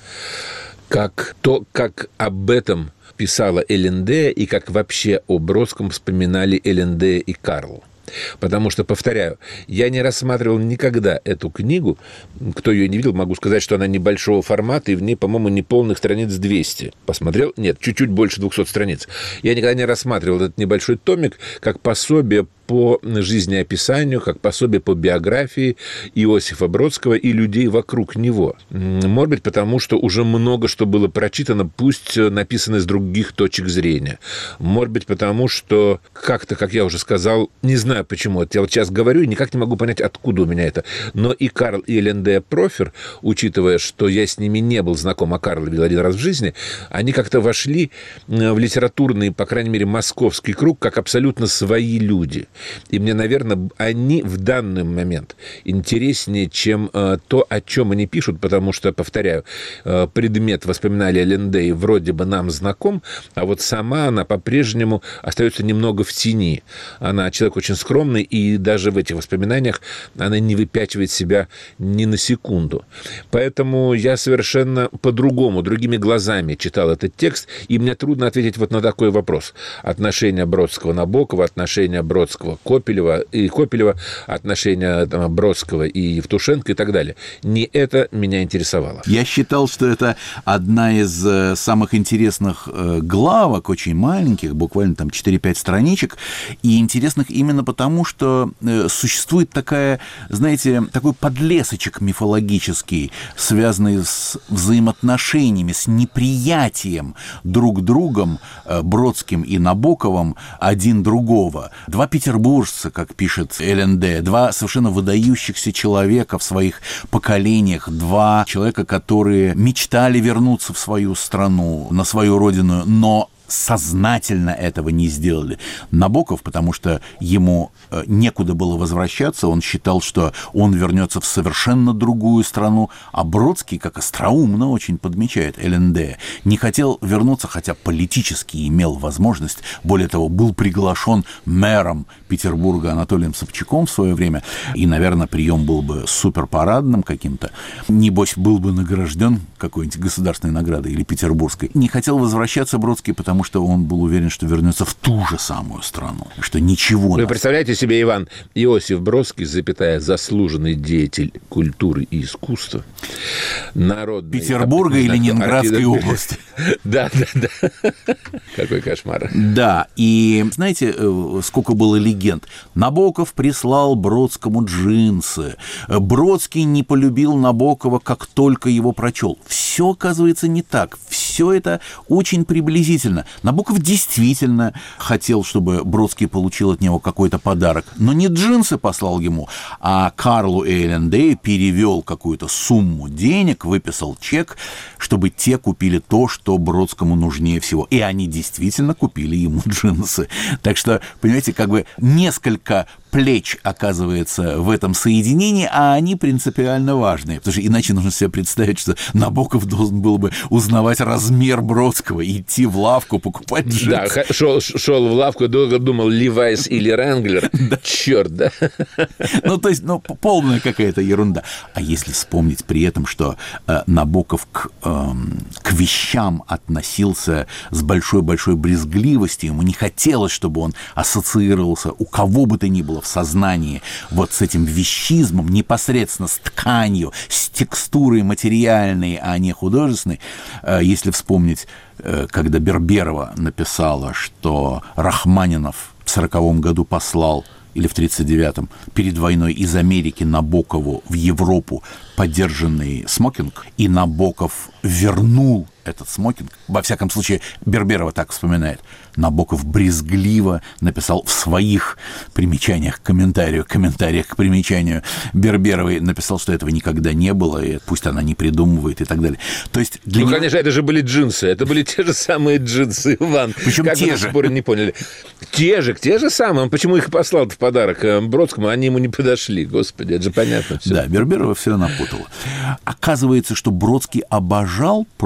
Speaker 2: как то, как об этом писала Элендея и как вообще о Бродском вспоминали Элендея и Карл. Потому что, повторяю, я не рассматривал никогда эту книгу. Кто ее не видел, могу сказать, что она небольшого формата, и в ней, по-моему, неполных страниц двести. Посмотрел? Нет, чуть-чуть больше двухсот страниц. Я никогда не рассматривал этот небольшой томик как пособие по жизнеописанию, как пособие по биографии Иосифа Бродского и людей вокруг него. Может быть, потому что уже много что было прочитано, пусть написано с других точек зрения. Может быть, потому что как-то, как я уже сказал, не знаю почему, я вот сейчас говорю и никак не могу понять, откуда у меня это. Но и Карл, и Элендея Профер, учитывая, что я с ними не был знаком, а Карла видел один раз в жизни, они как-то вошли в литературный, по крайней мере, московский круг, как абсолютно свои люди. И мне, наверное, они в данный момент интереснее, чем э, то, о чем они пишут, потому что, повторяю, э, предмет воспоминаний Элендеи вроде бы нам знаком, а вот сама она по-прежнему остается немного в тени. Она человек очень скромный, и даже в этих воспоминаниях она не выпячивает себя ни на секунду. Поэтому я совершенно по-другому, другими глазами читал этот текст, и мне трудно ответить вот на такой вопрос. Отношения Бродского-Набокова, отношения Бродского Копелева и Копелева, отношения там, Бродского и Евтушенко и так далее. Не это меня интересовало.
Speaker 1: Я считал, что это одна из э, самых интересных э, главок, очень маленьких, буквально там четыре-пять страничек, и интересных именно потому, что э, существует такая, знаете, такой подлесочек мифологический, связанный с взаимоотношениями, с неприятием друг другом, э, Бродским и Набоковым, один другого. Два петербуржца, как пишет Элендея, два совершенно выдающихся человека в своих поколениях, два человека, которые мечтали вернуться в свою страну, на свою родину, но сознательно этого не сделали. Набоков, потому что ему некуда было возвращаться, он считал, что он вернется в совершенно другую страну, а Бродский, как остроумно очень подмечает Элендея, не хотел вернуться, хотя политически имел возможность, более того, был приглашен мэром Петербурга Анатолием Собчаком в свое время, и, наверное, прием был бы суперпарадным каким-то, небось, был бы награжден какой-нибудь государственной наградой или петербургской. Не хотел возвращаться Бродский, потому что он был уверен, что вернется в ту же самую страну, что ничего...
Speaker 2: Вы представляете себе, Иван, Иосиф Бродский, запятая, заслуженный деятель культуры и искусства, народный...
Speaker 1: Петербурга и Ленинградской области.
Speaker 2: Да, да, да. Какой кошмар.
Speaker 1: Да, и знаете, сколько было легенд? Набоков прислал Бродскому джинсы. Бродский не полюбил Набокова, как только его прочел. Все, оказывается, не так. Все это очень приблизительно. Набоков действительно хотел, чтобы Бродский получил от него какой-то подарок, но не джинсы послал ему, а Карлу и Элендее перевел какую-то сумму денег, выписал чек, чтобы те купили то, что Бродскому нужнее всего. И они действительно купили ему джинсы. Так что, понимаете, как бы несколько плеч оказывается в этом соединении, а они принципиально важные. Потому что иначе нужно себе представить, что Набоков должен был бы узнавать размер Бродского, идти в лавку, покупать джинсы.
Speaker 2: Да, шел, шел в лавку, долго думал, Левайс или Ренглер. Черт, да?
Speaker 1: Ну, то есть, ну, полная какая-то ерунда. А если вспомнить при этом, что э, Набоков к, э, к вещам относился с большой-большой брезгливостью, ему не хотелось, чтобы он ассоциировался у кого бы то ни было в сознании вот с этим вещизмом, непосредственно с тканью, с текстурой материальной, а не художественной. Если вспомнить, когда Берберова написала, что Рахманинов в сороковом году послал, или в тридцать девятом, перед войной из Америки Набокову в Европу подержанный смокинг, и Набоков вернул этот смокинг. Во всяком случае, Берберова так вспоминает. Набоков брезгливо написал в своих примечаниях, комментариях, комментариях к примечанию Берберовой, написал, что этого никогда не было, и пусть она не придумывает и так далее. То есть для
Speaker 2: ну,
Speaker 1: него...
Speaker 2: конечно, это же были джинсы. Это были те же самые джинсы, Иван.
Speaker 1: Причем
Speaker 2: как
Speaker 1: те
Speaker 2: вы до
Speaker 1: же.
Speaker 2: сих пор не поняли. Те же, те же самые. Он почему их послал в подарок Бродскому? Они ему не подошли. Господи, это же понятно все.
Speaker 1: Да, Берберова все напутала. Оказывается, что Бродский обожал прозу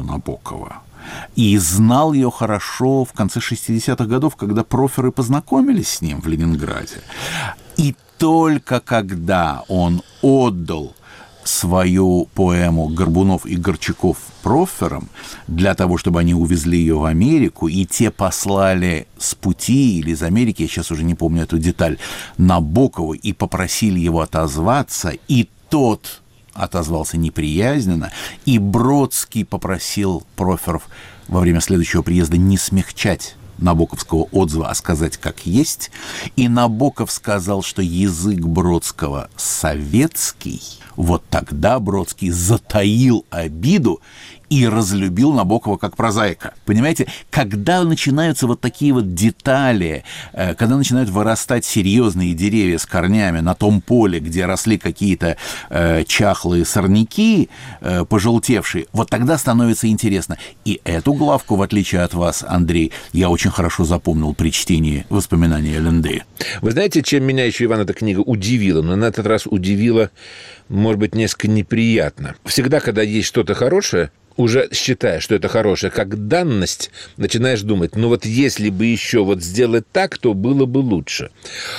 Speaker 1: Набокова. И знал ее хорошо в конце шестидесятых годов, когда проферы познакомились с ним в Ленинграде. И только когда он отдал свою поэму «Горбунов и Горчаков» проферам для того, чтобы они увезли ее в Америку, и те послали с пути или из Америки, я сейчас уже не помню эту деталь, Набокову и попросили его отозваться, и тот отозвался неприязненно, и Бродский попросил проферов во время следующего приезда не смягчать набоковского отзыва, а сказать как есть. И Набоков сказал, что язык Бродского советский. Вот тогда Бродский затаил обиду и разлюбил Набокова как прозаика. Понимаете, когда начинаются вот такие вот детали, когда начинают вырастать серьезные деревья с корнями на том поле, где росли какие-то э, чахлые сорняки, э, пожелтевшие, вот тогда становится интересно. И эту главку, в отличие от вас, Андрей, я очень хорошо запомнил при чтении воспоминаний эл эн дэ.
Speaker 2: Вы знаете, чем меня еще, Иван, эта книга удивила? Но на этот раз удивила, может быть, несколько неприятно. Всегда, когда есть что-то хорошее, уже считая, что это хорошее, как данность, начинаешь думать, ну вот если бы еще вот сделать так, то было бы лучше.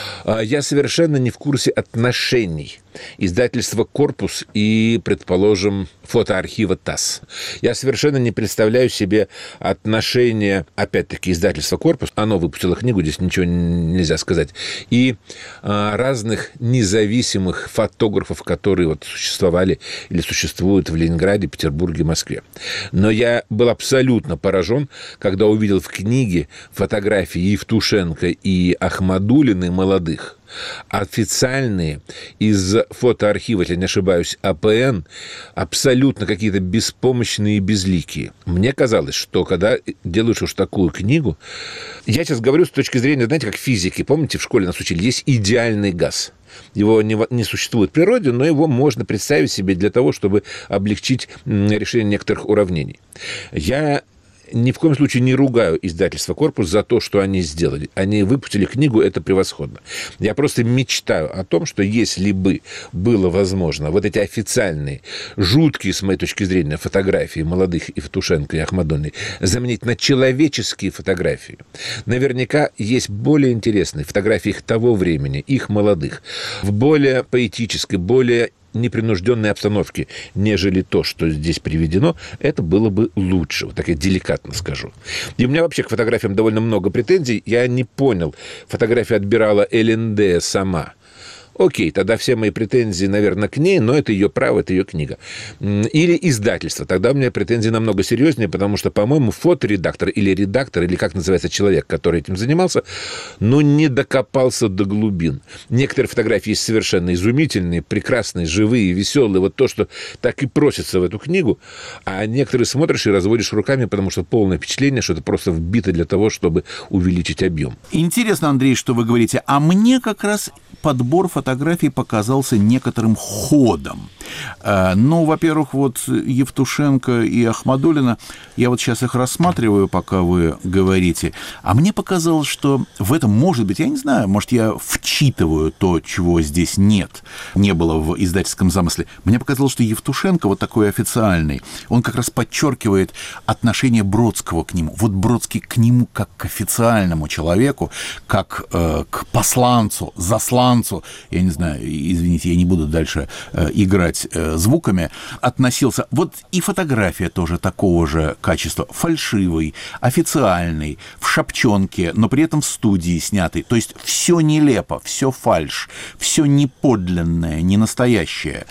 Speaker 2: Я совершенно не в курсе отношений издательства «Корпус» и, предположим, фотоархива ТАСС. Я совершенно не представляю себе отношения, опять-таки, издательства «Корпус», оно выпустило книгу, здесь ничего нельзя сказать, и а, разных независимых фотографов, которые вот существовали или существуют в Ленинграде, Петербурге, Москве. Но я был абсолютно поражен, когда увидел в книге фотографии Евтушенко и Ахмадуллиной молодых, официальные из фотоархива, если не ошибаюсь, а пэ эн, абсолютно какие-то беспомощные и безликие. Мне казалось, что когда делаешь уж такую книгу... Я сейчас говорю с точки зрения, знаете, как физики. Помните, в школе нас учили, есть идеальный газ. Его не, не существует в природе, но его можно представить себе для того, чтобы облегчить решение некоторых уравнений. Я ни в коем случае не ругаю издательство «Корпус» за то, что они сделали. Они выпустили книгу, это превосходно. Я просто мечтаю о том, что если бы было возможно вот эти официальные, жуткие, с моей точки зрения, фотографии молодых Евтушенко и Ахмадуллиной заменить на человеческие фотографии. Наверняка есть более интересные фотографии их того времени, их молодых, в более поэтической, более непринужденной обстановке, нежели то, что здесь приведено, это было бы лучше. Вот так я деликатно скажу. И у меня вообще к фотографиям довольно много претензий. Я не понял, фотография отбирала эл эн дэ сама. Окей, тогда все мои претензии, наверное, к ней, но это ее право, это ее книга. Или издательство. Тогда у меня претензии намного серьезнее, потому что, по-моему, фоторедактор или редактор, или как называется человек, который этим занимался, ну, не докопался до глубин. Некоторые фотографии есть совершенно изумительные, прекрасные, живые, веселые. Вот то, что так и просится в эту книгу. А некоторые смотришь и разводишь руками, потому что полное впечатление, что это просто вбито для того, чтобы увеличить объем.
Speaker 1: Интересно, Андрей, что вы говорите. А мне как раз подбор фотографий показался некоторым ходом. Ну, во-первых, вот Евтушенко и Ахмадуллина, я вот сейчас их рассматриваю, пока вы говорите, а мне показалось, что в этом, может быть, я не знаю, может, я вчитываю то, чего здесь нет, не было в издательском замысле. Мне показалось, что Евтушенко, вот такой официальный, он как раз подчеркивает отношение Бродского к нему. Вот Бродский к нему как к официальному человеку, как э, к посланцу, засланцу, я не знаю, извините, я не буду дальше э, играть э, звуками, относился. Вот и фотография тоже такого же качества. Фальшивый, официальный, в шапчонке, но при этом в студии снятый. То есть все нелепо, все фальшь, все неподлинное, не настоящее.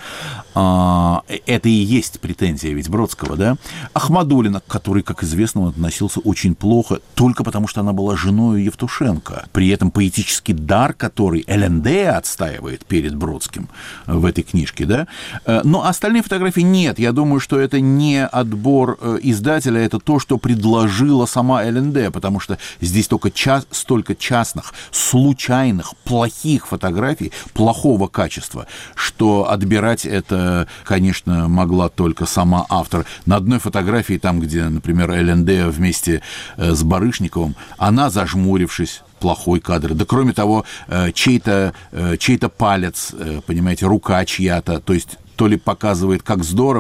Speaker 1: А, это и есть претензия ведь Бродского, да? Ахмадуллина, который, как известно, он относился очень плохо, только потому что она была женой Евтушенко. При этом поэтический дар, который эл эн дэ отстаивает перед Бродским в этой книжке, да? Но остальные фотографии нет. Я думаю, что это не отбор издателя, это то, что предложила сама эл эн дэ, потому что здесь только час, столько частных, случайных, плохих фотографий, плохого качества, что отбирать это, конечно, могла только сама автор. На одной фотографии, там, где, например, эл эн дэ вместе с Барышниковым, она, зажмурившись, плохой кадр. Да кроме того, чей-то, чей-то палец, понимаете, рука чья-то, то есть то ли показывает, как здорово,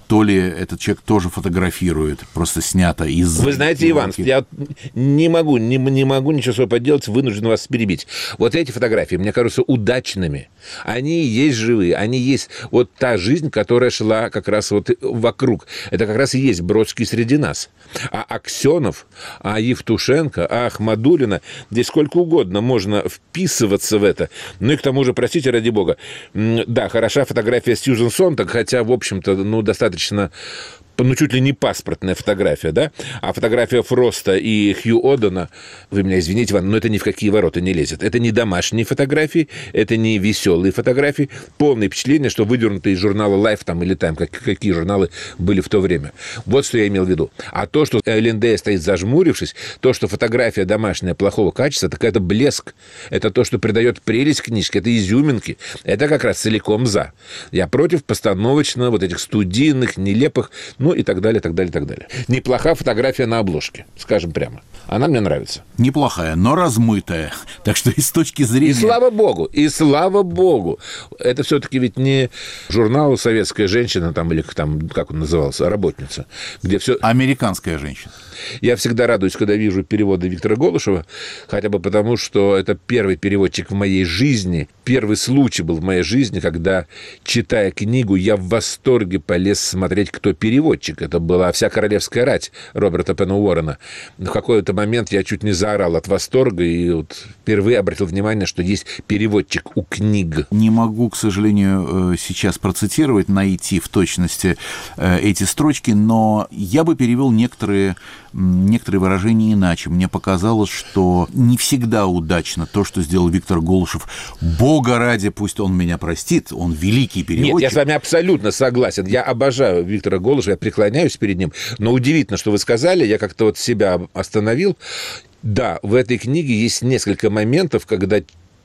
Speaker 1: то ли этот человек тоже фотографирует, просто снято из...
Speaker 2: Вы знаете, Иван, я не могу, не, не могу ничего своего поделать, вынужден вас перебить. Вот эти фотографии, мне кажутся удачными. Они есть живые, они есть вот та жизнь, которая шла как раз вот вокруг. Это как раз и есть Бродский среди нас. А Аксенов, а Евтушенко, а Ахмадулина, здесь сколько угодно можно вписываться в это. Ну и к тому же, простите, ради бога, да, хороша фотография Сьюзен Сонтаг, хотя, в общем-то, ну, достаточно... ну, чуть ли не паспортная фотография, да? А фотография Фроста и Хью Одена, вы меня извините, Иван, но это ни в какие ворота не лезет. Это не домашние фотографии, это не веселые фотографии. Полное впечатление, что выдернуты из журнала Life там, или Time, как, какие журналы были в то время. Вот что я имел в виду. А то, что Эллендея стоит зажмурившись, то, что фотография домашняя плохого качества, так это блеск. Это то, что придает прелесть книжке, это изюминки. Это как раз целиком за. Я против постановочно вот этих студийных, нелепых, ну и так далее, так далее, так далее. Неплохая фотография на обложке, скажем прямо. Она мне нравится.
Speaker 1: Неплохая, но размытая. Так что и с точки зрения...
Speaker 2: И слава богу, и слава богу. Это все-таки ведь не журнал «Советская женщина», там, или там, как он назывался, «Работница», где все...
Speaker 1: Американская женщина.
Speaker 2: Я всегда радуюсь, когда вижу переводы Виктора Голышева, хотя бы потому, что это первый переводчик в моей жизни, первый случай был в моей жизни, когда, читая книгу, я в восторге полез смотреть, кто переводчик. Это была «Вся королевская рать» Роберта Пена Уоррена. В какой-то момент я чуть не заорал от восторга и вот впервые обратил внимание, что есть переводчик у книг.
Speaker 1: Не могу, к сожалению, сейчас процитировать, найти в точности эти строчки, но я бы перевел некоторые... некоторые выражения иначе. Мне показалось, что не всегда удачно то, что сделал Виктор Голышев. Бога ради, пусть он меня простит, он великий переводчик.
Speaker 2: Нет, я с вами абсолютно согласен. Я обожаю Виктора Голышева, я преклоняюсь перед ним. Но удивительно, что вы сказали, я как-то вот себя остановил. Да, в этой книге есть несколько моментов, когда,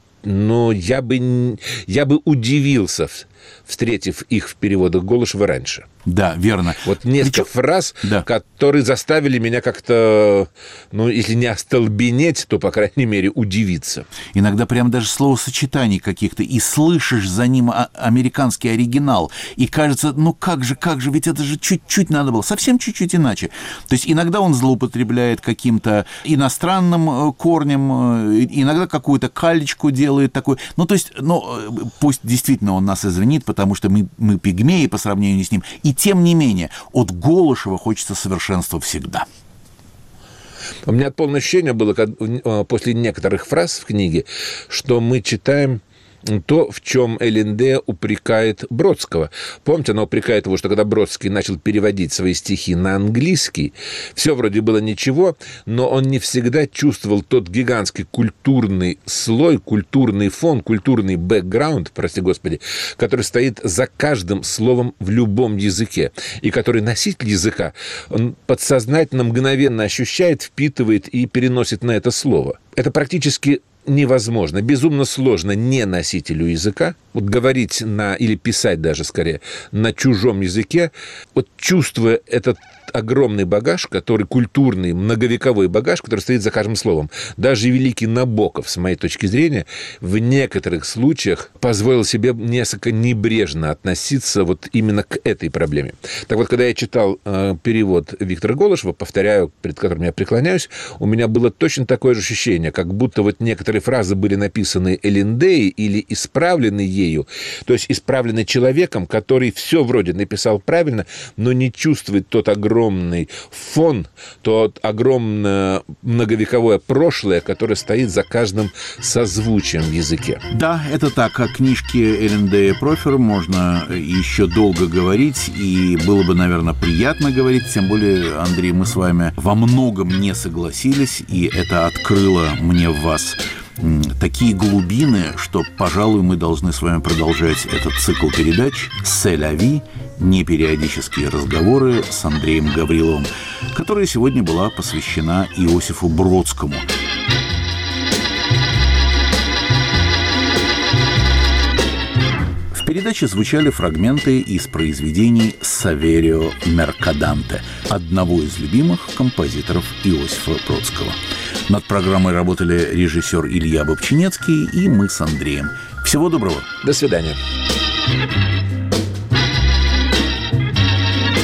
Speaker 2: ну, я бы, я бы удивился, встретив их в переводах Голышева раньше.
Speaker 1: Да, верно.
Speaker 2: Вот несколько Причем... фраз,
Speaker 1: да.
Speaker 2: которые заставили меня как-то, ну, если не остолбенеть, то, по крайней мере, удивиться.
Speaker 1: Иногда прям даже словосочетаний каких-то, и слышишь за ним американский оригинал, и кажется, ну как же, как же, ведь это же чуть-чуть надо было, совсем чуть-чуть иначе. То есть иногда он злоупотребляет каким-то иностранным корнем, иногда какую-то калечку делает такую. Ну, то есть, ну, пусть действительно он нас извинит, потому что мы, мы пигмеи по сравнению с ним, и тем не менее, от Голышева хочется совершенства всегда.
Speaker 2: У меня полное ощущение было после некоторых фраз в книге, что мы читаем то, в чем Эллендея упрекает Бродского. Помните, она упрекает его, что когда Бродский начал переводить свои стихи на английский, все вроде было ничего, но он не всегда чувствовал тот гигантский культурный слой, культурный фон, культурный бэкграунд, прости господи, который стоит за каждым словом в любом языке, и который носитель языка, он подсознательно, мгновенно ощущает, впитывает и переносит на это слово. Это практически невозможно, безумно сложно не носителю языка, вот говорить на, или писать даже скорее, на чужом языке, вот чувствуя этот огромный багаж, который культурный, многовековой багаж, который стоит за каждым словом. Даже великий Набоков, с моей точки зрения, в некоторых случаях позволил себе несколько небрежно относиться вот именно к этой проблеме. Так вот, когда я читал э, перевод Виктора Голышева, повторяю, перед которым я преклоняюсь, у меня было точно такое же ощущение, как будто вот некоторые фразы были написаны Эллендеей или исправлены ею, то есть исправлены человеком, который все вроде написал правильно, но не чувствует тот огромный огромный фон, то огромное многовековое прошлое, которое стоит за каждым созвучием в языке.
Speaker 1: Да, это так. О книжке Эллендея Профер можно еще долго говорить, и было бы, наверное, приятно говорить, тем более, Андрей, мы с вами во многом не согласились, и это открыло мне в вас такие глубины, что, пожалуй, мы должны с вами продолжать этот цикл передач «Се-ля-ви», непериодические разговоры с Андреем Гавриловым, которая сегодня была посвящена Иосифу Бродскому. В передаче звучали фрагменты из произведений Саверио Меркаданте, одного из любимых композиторов Иосифа Бродского. Над программой работали режиссер Илья Бобчинецкий и мы с Андреем. Всего доброго.
Speaker 2: До свидания.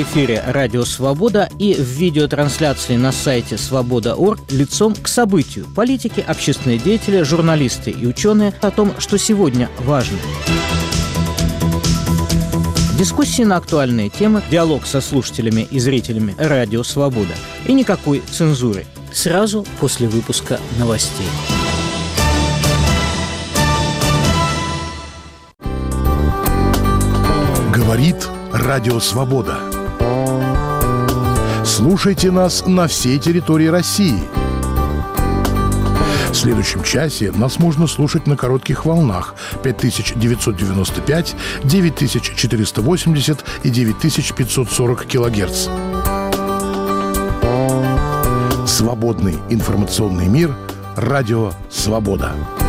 Speaker 5: в эфире «Радио Свобода» и в видеотрансляции на сайте свобода точка орг лицом к событию. Политики, общественные деятели, журналисты и ученые о том, что сегодня важно. Дискуссии на актуальные темы, диалог со слушателями и зрителями «Радио Свобода». И никакой цензуры. Сразу после выпуска новостей.
Speaker 6: Говорит Радио Свобода. Слушайте нас на всей территории России. В следующем часе нас можно слушать на коротких волнах пять тысяч девятьсот девяносто пять, девять тысяч четыреста восемьдесят и девять тысяч пятьсот сорок килогерц. Свободный информационный мир. Радио Свобода.